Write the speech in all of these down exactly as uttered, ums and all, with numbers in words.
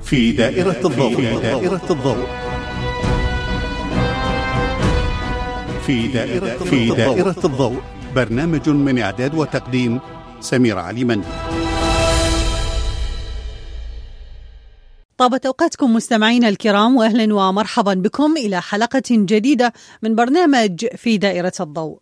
في دائرة الضوء. في دائرة الضوء. في دائرة في دائرة الضوء، برنامج من إعداد وتقديم سمير علي من. طابت أوقاتكم مستمعينا الكرام، وأهلا ومرحبا بكم إلى حلقة جديدة من برنامج في دائرة الضوء.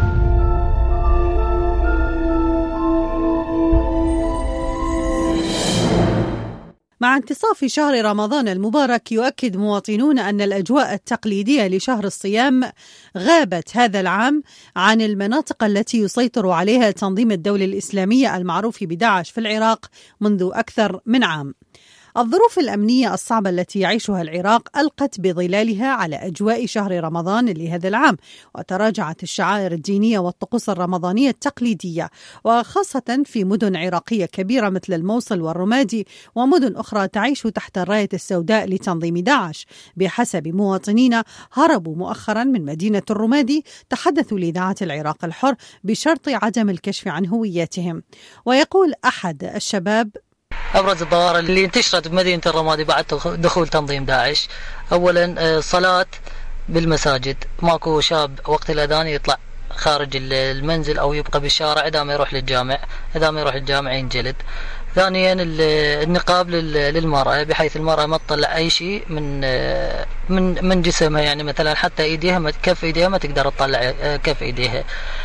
مع انتصاف شهر رمضان المبارك، يؤكد مواطنون أن الأجواء التقليدية لشهر الصيام غابت هذا العام عن المناطق التي يسيطر عليها تنظيم الدولة الإسلامية المعروف بداعش في العراق منذ أكثر من عام. الظروف الأمنية الصعبة التي يعيشها العراق ألقت بظلالها على أجواء شهر رمضان لهذا العام، وتراجعت الشعائر الدينية والطقوس الرمضانية التقليدية، وخاصة في مدن عراقية كبيرة مثل الموصل والرمادي ومدن أخرى تعيش تحت الراية السوداء لتنظيم داعش. بحسب مواطنين هربوا مؤخرا من مدينة الرمادي تحدثوا لإذاعة العراق الحر بشرط عدم الكشف عن هوياتهم. ويقول أحد الشباب: أبرز الظواهر اللي انتشرت بمدينة الرمادي بعد دخول تنظيم داعش، أولا صلاة بالمساجد، ماكو شاب وقت الأذان يطلع خارج المنزل أو يبقى بالشارع إذا ما يروح للجامع، إذا ما يروح للجامع ينجلد. ثانيا النقاب للمرأة، بحيث المرأة ما تطلع أي شيء من من من جسمها، يعني مثلا حتى إيديها، كف إيديها ما تقدر تطلع كف إيديها.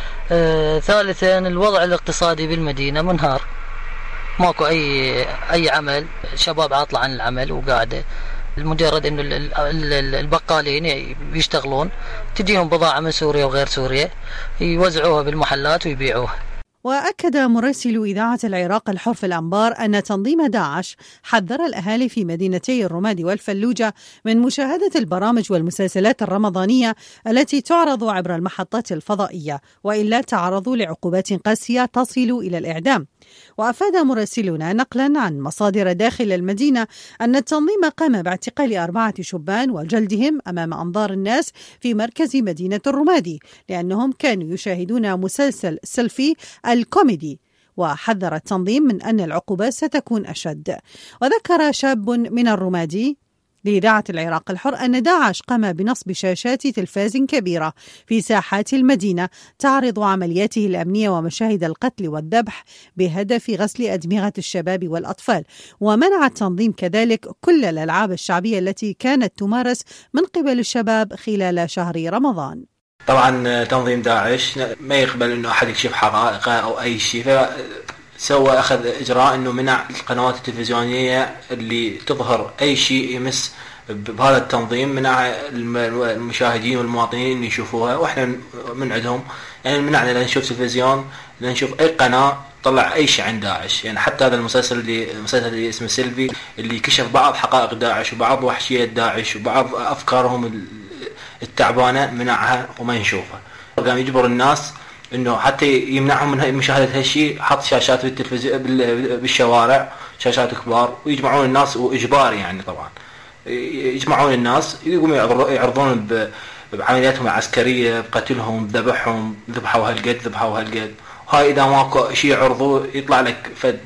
ثالثا الوضع الاقتصادي بالمدينة منهار، ماكو اي اي عمل، شباب عاطله عن العمل وقاعده، المجرد انه البقالين يشتغلون، تجيهم بضاعه من سوريا وغير سوريا يوزعوها بالمحلات ويبيعوها. وأكد مراسل إذاعة العراق الحر في الأنبار أن تنظيم داعش حذر الأهالي في مدينتي الرمادي والفلوجة من مشاهدة البرامج والمسلسلات الرمضانية التي تعرض عبر المحطات الفضائية، وإلا تعرضوا لعقوبات قاسية تصل إلى الإعدام. وأفاد مراسلنا نقلا عن مصادر داخل المدينة أن التنظيم قام باعتقال أربعة شبان وجلدهم أمام أنظار الناس في مركز مدينة الرمادي لأنهم كانوا يشاهدون مسلسل سيلفي الكوميدي. وحذر التنظيم من أن العقوبات ستكون أشد. وذكر شاب من الرمادي لإذاعة العراق الحر أن داعش قام بنصب شاشات تلفاز كبيرة في ساحات المدينة تعرض عملياته الأمنية ومشاهد القتل والذبح بهدف غسل أدمغة الشباب والأطفال. ومنع التنظيم كذلك كل الألعاب الشعبية التي كانت تمارس من قبل الشباب خلال شهر رمضان. طبعا تنظيم داعش ما يقبل انه احد يكشف حقائقه او اي شيء، فسوى اخذ اجراء انه منع القنوات التلفزيونيه اللي تظهر اي شيء يمس بهذا التنظيم، منع المشاهدين والمواطنين ان يشوفوها، واحنا من عندهم يعني منعنا لا نشوف تلفزيون، لا نشوف اي قناه طلع اي شيء عن داعش. يعني حتى هذا المسلسل اللي المسلسل اللي اسمه سيلفي اللي كشف بعض حقائق داعش وبعض وحشيه داعش وبعض افكارهم التعبانه، منعها وما نشوفها. قام يجبر الناس انه حتى يمنعهم من مشاهده هالشيء، حط شاشات بالتلفزيون بالشوارع، شاشات كبار، ويجمعون الناس واجباري، يعني طبعا يجمعون الناس يقوموا يعرضون بعملياتهم العسكريه، بقتلهم، بذبحهم، ذبحوا هالقد ذبحوا هالقد. هاي اذا ماكو شيء يعرضوه يطلع لك فد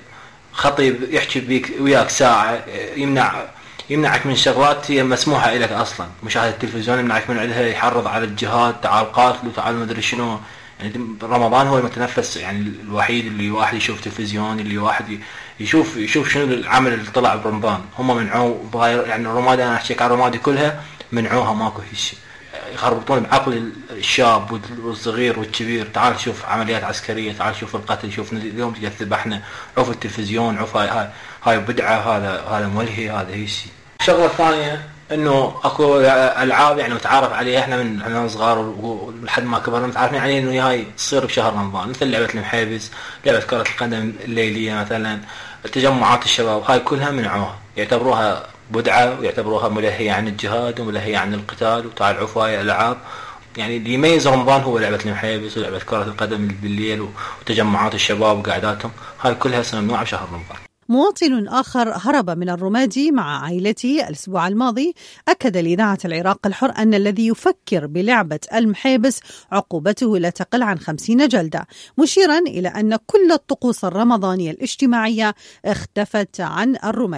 خطيب يحكي بيك وياك ساعه، يمنع يمنعك من شغلات هي مسموحه لك اصلا. مشاهده التلفزيون يمنعك من عندها، يحرض على الجهاد، تعال قاتلوا، تعال ما ادري شنو. يعني رمضان هو المتنفس يعني الوحيد اللي واحد يشوف تلفزيون، اللي واحد يشوف يشوف شنو العمل اللي طلع برمضان. هم منعوه يعني الرمادي، انا احكيك على الرمادي كلها منعوها، ماكو شيء. يخربطون بعقل الشاب والصغير والكبير، تعال شوف عمليات عسكريه، تعال شوف القتل، شوف اليوم يذبحنا، عوف التلفزيون، عوف هاي هاي, هاي بدعه، هذا هذا ملهي، هذا هي شيء. الشغله الثانيه انه اكو العاب يعني متعارف عليها، احنا من احنا صغار ولحد ما كبرنا متعارفين عليها انه هاي تصير بشهر رمضان، مثل لعبه المحيبس، لعبه كره القدم الليليه مثلا، تجمعات الشباب، هاي كلها منعوها، يعتبروها بدعه ويعتبروها ملهيه عن الجهاد وملهيه عن القتال، وتعال عفوا هاي العاب. يعني اللي يميز رمضان هو لعبه المحيبس ولعبه كره القدم بالليل وتجمعات الشباب وقعداتهم، هاي كلها ممنوعه بشهر رمضان. مواطن آخر هرب من الرمادي مع عائلته الأسبوع الماضي أكد لإذاعة العراق الحر أن الذي يفكر بلعبة المحيبس عقوبته لا تقل عن خمسين جلدة، مشيرا إلى أن كل الطقوس الرمضانية الاجتماعية اختفت عن الرمادي.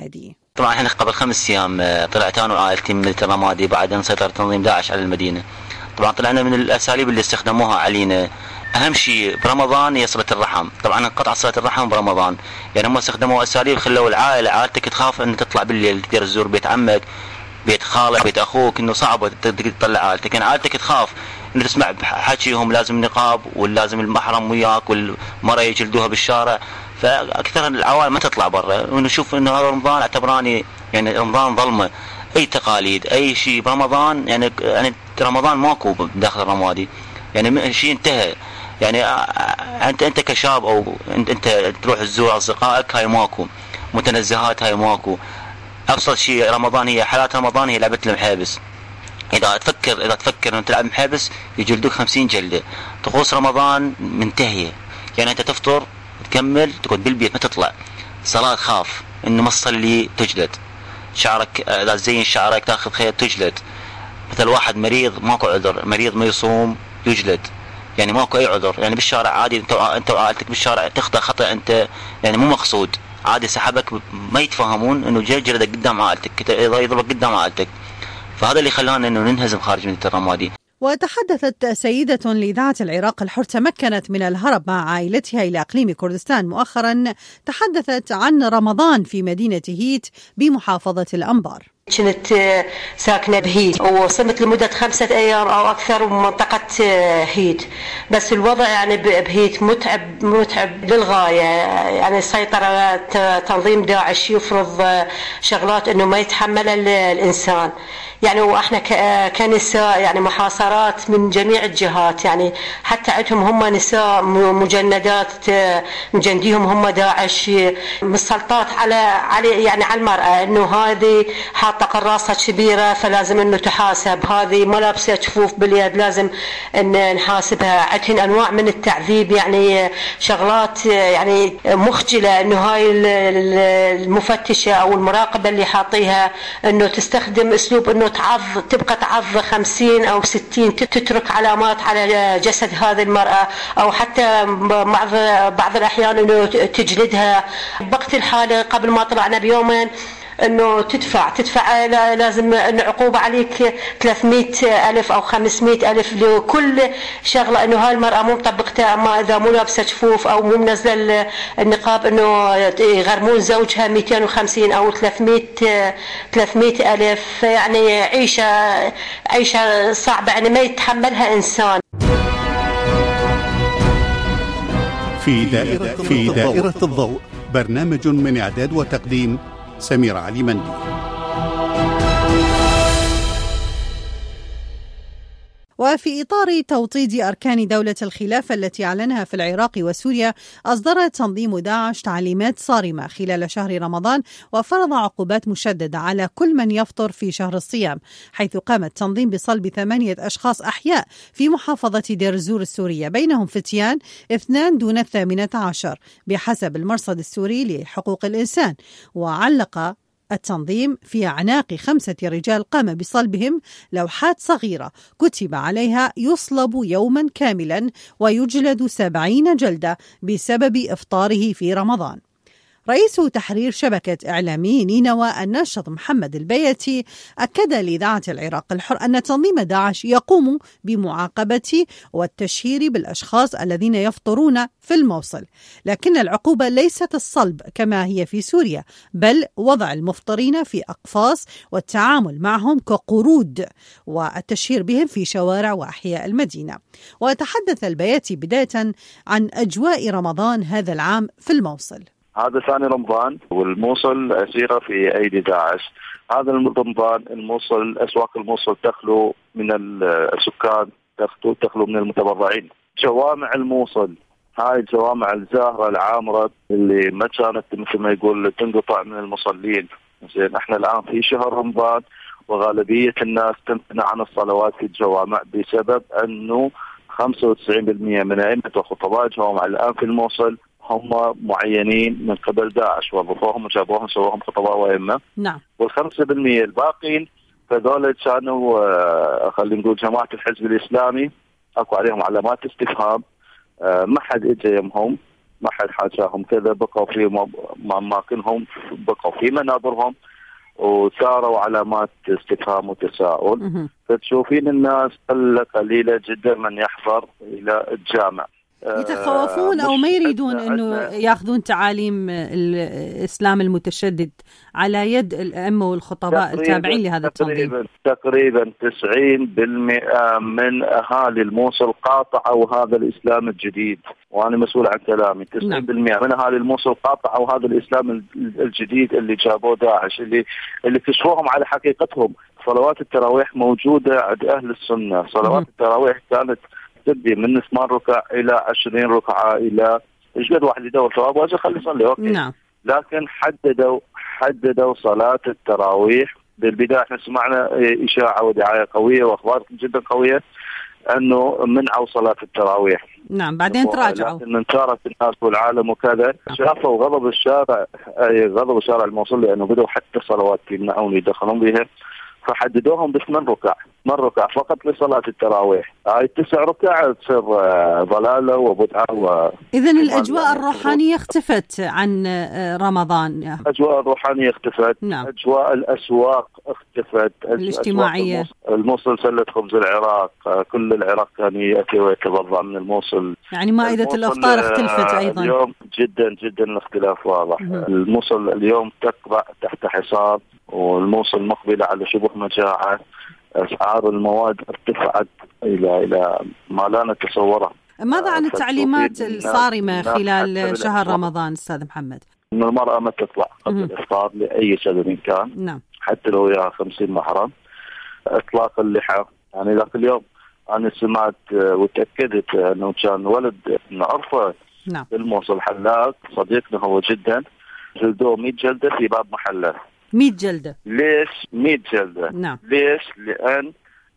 طبعا احنا قبل خمس ايام طلعت انا وعائلتي من الرمادي بعد ان سيطر تنظيم داعش على المدينه. طبعا طلعنا من الاساليب اللي استخدموها علينا اهم شيء برمضان هي صله الرحم. طبعا انقطع صله الرحم برمضان، يعني هم استخدموا اساليب خلوا العائله عائلتك تخاف ان تطلع بالليل تقدر تزور بيت عمك بيت خالك بيت اخوك، انه صعب تطلع عائلتك، يعني عائلتك تخاف انه تسمع حكيهم لازم نقاب ولازم المحرم وياك والمرأة يجلدوها بالشارع، فاكثر العوائل ما تطلع برا. ونشوف انه هذا رمضان اعتبراني يعني رمضان ظلمه، اي تقاليد اي شيء برمضان يعني يعني رمضان ماكو داخل الرمادي، يعني شيء انتهى. يعني انت انت كشاب او انت انت تروح تزور اصدقائك هاي ماكو، متنزهات هاي ماكو. ابسط شيء رمضان هي حالات رمضان هي لعبه المحابس. اذا تفكر اذا تفكر انه تلعب محابس يجلدوك خمسين جلده. طقوس رمضان منتهيه، يعني انت تفطر تكمل تقعد بالبيت ما تطلع. صلاه خاف انه ما تصلي تجلد، شعرك اذا تزين شعرك تاخذ خيط تجلد. مثل واحد مريض ماكو عذر، مريض ما يصوم يجلد، يعني ماكو اي عذر. يعني بالشارع عادي انت انت وعائلتك بالشارع تخطأ خطأ انت يعني مو مقصود، عادي سحبك ما يتفهمون انه جاي جلدك قدام عائلتك يضربك قدام عائلتك. فهذا اللي خلانا انه ننهزم خارج مدينة الرمادي. وتحدثت سيدة لإذاعة العراق الحر تمكنت من الهرب مع عائلتها إلى إقليم كردستان مؤخرا، تحدثت عن رمضان في مدينة هيت بمحافظة الأنبار. كنت ساكنة بهيت وصمت لمدة خمسة أيام أو أكثر بمنطقة هيت، بس الوضع يعني بهيت متعب متعب للغاية. يعني سيطرة تنظيم داعش يفرض شغلات إنه ما يتحملها الإنسان، يعني وإحنا كنساء يعني محاصرات من جميع الجهات، يعني حتى عندهم هم نساء مجندات مجنديهم هم داعش مسلطات على على يعني على المرأة، إنه هذه حاطة قراصة كبيرة فلازم إنه تحاسب، هذه ملابسة جفوف باليد لازم إن نحاسبها. عندهم أنواع من التعذيب، يعني شغلات يعني مخجلة، إنه هاي المفتشة أو المراقبة اللي حاطيها إنه تستخدم أسلوب إنه تعض تبقى تعض خمسين أو ستين، تترك علامات على جسد هذه المرأة، أو حتى بعض بعض الأحيان إنه تجلدها. بوقت الحالة قبل ما طلعنا بيومين إنه تدفع تدفع لازم إنه عقوبة عليك ثلاثمئة ألف أو خمسمئة ألف لكل شغلة، إنه هاي المرأة مو مطبقتها، أما إذا مو لابسة جفوف أو مو منزلة النقاب إنه يغرمون زوجها مئتين وخمسين أو ثلاثمئة ثلاثمئة ألف. يعني عيشة عيشة صعبة يعني ما يتحملها إنسان. في دائرة في دائرة الضوء، برنامج من إعداد وتقديم سمير علي مندي. وفي إطار توطيد أركان دولة الخلافة التي أعلنها في العراق وسوريا، أصدر تنظيم داعش تعليمات صارمة خلال شهر رمضان وفرض عقوبات مشددة على كل من يفطر في شهر الصيام، حيث قام التنظيم بصلب ثمانية أشخاص أحياء في محافظة دير الزور السورية، بينهم فتيان اثنان دون الثامنة عشر بحسب المرصد السوري لحقوق الإنسان. وعلق التنظيم في أعناق خمسة رجال قام بصلبهم لوحات صغيرة كتب عليها يصلب يوما كاملا ويجلد سبعين جلدة بسبب إفطاره في رمضان. رئيس تحرير شبكة إعلامي نينوى الناشط محمد البيتي أكد لإذاعة العراق الحر أن تنظيم داعش يقوم بمعاقبة والتشهير بالأشخاص الذين يفطرون في الموصل، لكن العقوبة ليست الصلب كما هي في سوريا، بل وضع المفطرين في أقفاص والتعامل معهم كقرود والتشهير بهم في شوارع وأحياء المدينة. وتحدث البيتي بداية عن أجواء رمضان هذا العام في الموصل. هذا ثاني رمضان والموصل أسيرة في أيدي داعش. هذا رمضان الموصل أسواق الموصل تخلو من السكان، تخلو تخلو من المتبرعين. جوامع الموصل هاي الجوامع الزاهرة العامرة اللي ما كانت مثل ما يقول تنقطع من المصلين. زين احنا الآن في شهر رمضان وغالبية الناس تمتنع عن الصلوات في الجوامع بسبب أنه خمسة وتسعين بالمئة من أئمة وخطباء الجوامع الآن في الموصل هم معينين من قبل داعش، وظفوهم وجابوهم سووهم خطباء وائمه. نعم. والخمسة بالمئة الباقين فذول كانوا خلينا نقول جماعه الحزب الاسلامي، اكو عليهم علامات استفهام، ما حد اجى يمهم، ما حد حاجاهم كذا، بقوا في اماكنهم، بقوا في منابرهم. وثاروا علامات استفهام وتساؤل. فتشوفين الناس قلة قليلة جدا من يحضر إلى الجامع. يتخوفون أو ما يريدون أنه يأخذون تعاليم الإسلام المتشدد على يد الأئمة والخطباء التابعين لهذا التنظيم. تقريبا تقريبا تسعين بالمئة من أهالي الموصل قاطعوا هذا الإسلام الجديد، وأنا مسؤول عن كلامي. تسعين بالمئة من أهالي الموصل قاطعوا هذا الإسلام الجديد اللي جابوه داعش، اللي اللي كشفوهم على حقيقتهم. صلوات التراويح موجودة عند أهل السنة. صلوات التراويح كانت تبدي من ثمان ركع إلى عشرين ركعة، إلى إيش قد واحد يدور ثواب واجي خلي يصلي أوكي. نعم. لكن حددوا حددوا صلاة التراويح. بالبداية احنا سمعنا إشاعة ودعاية قوية وأخبار جدا قوية أنه منعوا صلاة التراويح. نعم. بعدين تراجعوا. لكن من شارك الناس والعالم وكذا شافوا غضب الشارع، أي غضب الشارع الموصل، لأنه بدأوا حتى صلوات يمنعون يدخلون بها، فحددوهم بثمان ركع، ثمان ركع فقط لصلاة التراويح. هاي تسع ركع تصير ضلالة وبدعة و... إذن الأجواء الروحانية اختفت عن رمضان. الأجواء الروحانية اختفت. نعم. أجواء الأسواق اختفت. الاجتماعية. الموصل سلة خبز العراق، كل العراق كان يأتي ويتبضع من الموصل. يعني مائدة الإفطار اختلفت أيضا. اليوم جدا جدا الاختلاف واضح. مم. الموصل اليوم تقبع تحت حصار، والموصل مقبلة على شبه مجاعة. أسعار المواد ارتفعت إلى إلى ما لا نتصوره. ماذا عن التعليمات الصارمة خلال شهر رمضان أستاذ محمد؟ إن المرأة ما تطلع قبل الإفطار لأي سبب كان. نعم. حتى لو هي خمسين محرم. إطلاق اللحى، يعني ذاك اليوم أنا سمعت وتأكدت أنه كان ولد نعرفه. نعم. الموصل حلاق صديقنا هو جدا، جلدوه مئة جلدة في باب محله. مئة جلدة. ليش مئة جلدة؟ نعم. ليش؟ لأن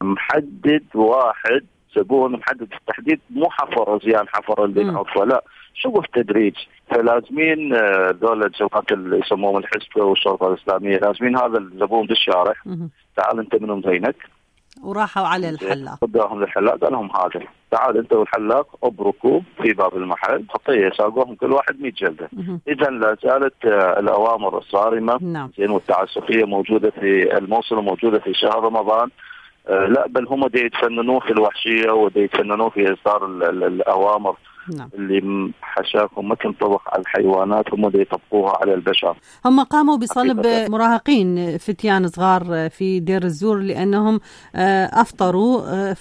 محدد واحد، زبون محدد التحديد، مو حفر زيان حفر اللي نعرفه، لا شو التدريج. فلازمين دولة جماعة اللي يسموهم الحسبة والشرطة الإسلامية، لازمين هذا الزبون بالشارع تعال أنت منهم زينك، وراحوا على الحلاق. قدامهم للحلاق قال لهم هذا تعال أنت والحلاق ابركوا في باب المحل، خطية ساقوهم كل واحد مئة جلدة. إذا لا زالت الأوامر الصارمة. نعم. والتعسفية موجودة في الموصل وموجودة في شهر رمضان. آه لا بل هم دي يتفننون في الوحشية ودي يتفننون في إصدار الأوامر. نعم. اللي حشاكم ما تنطبق على الحيوانات هم دي يطبقوها على البشر. هم قاموا بصلب مراهقين فتيان صغار في دير الزور لأنهم أفطروا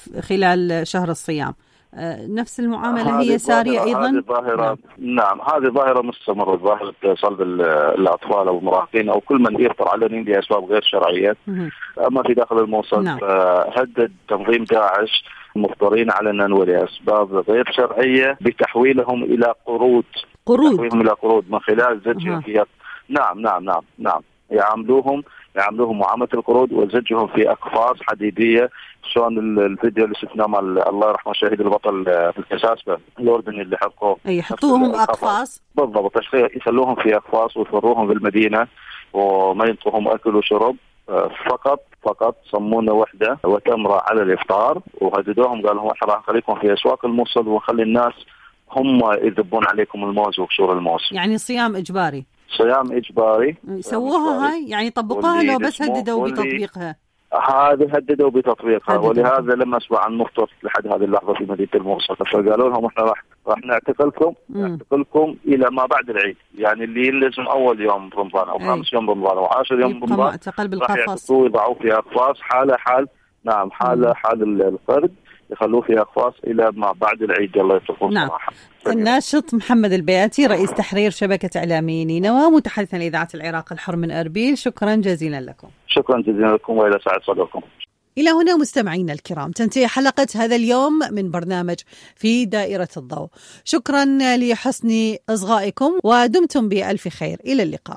خلال شهر الصيام. نفس المعاملة هي سارية أيضا. هذه ظاهرة. نعم. نعم هذه ظاهرة مستمرة، ظاهرة صلب الأطفال أو المراهقين أو كل من يفطر علنيا لأسباب غير شرعية. أما في داخل الموصل. نعم. هدد تنظيم داعش مفطرين علنا ولأسباب غير شرعية بتحويلهم إلى قروض. قروض. تحويلهم إلى قروض من خلال زجهم في. نعم نعم نعم نعم يعاملوهم يعملوهم معاملة القروض وزجهم في أقفاص حديدية. شلون الفيديو اللي شفناه مع الله يرحمه شهيد البطل في الكساسبة الأردني اللي حقوه يحطوهم أقفاص. بالضبط، يخلوهم في أقفاص ويفروهم في المدينة وما ينطوهم أكل وشرب، فقط فقط صمونة وحدة وتمرة على الإفطار، وهددوهم قالوا احنا راح نخليكم في أسواق الموصل ونخلي الناس هم يذبون عليكم الموز وقشور الموز. يعني صيام إجباري. صيام إجباري. سووها هاي يعني طبقوها لو بس هددوا بتطبيقها. هذا هددوا بتطبيقها هددوا. ولهذا لما أسمع عن مفطر لحد هذه اللحظة في مدينة الموصل فقالوا لهم احنا راح راح نعتقلكم نعتقلكم إلى ما بعد العيد، يعني اللي يلزم أول يوم رمضان أو خامس يوم رمضان أو عاشر يوم رمضان راح يعتقلوا يضعوه في أقفاص حالة حال نعم حالة حال الفرد يخلوه في أقفاص إلى ما بعد العيد. الله يتقون. نعم. الناشط محمد البياتي رئيس تحرير شبكة إعلامي نينوى متحدثا لإذاعة العراق الحر من أربيل، شكرا جزيلا لكم. شكرا جزيلا لكم وإلى سعد صدركم. إلى هنا مستمعينا الكرام تنتهي حلقة هذا اليوم من برنامج في دائرة الضوء. شكرا لحسن إصغائكم ودمتم بألف خير. إلى اللقاء.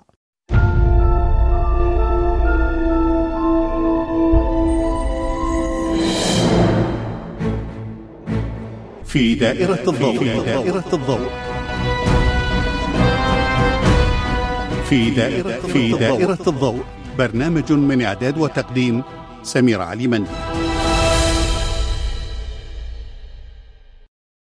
في دائرة الضوء. في دائرة الضوء. في دائرة في دائرة الضوء برنامج من إعداد وتقديم سمير علي مندي.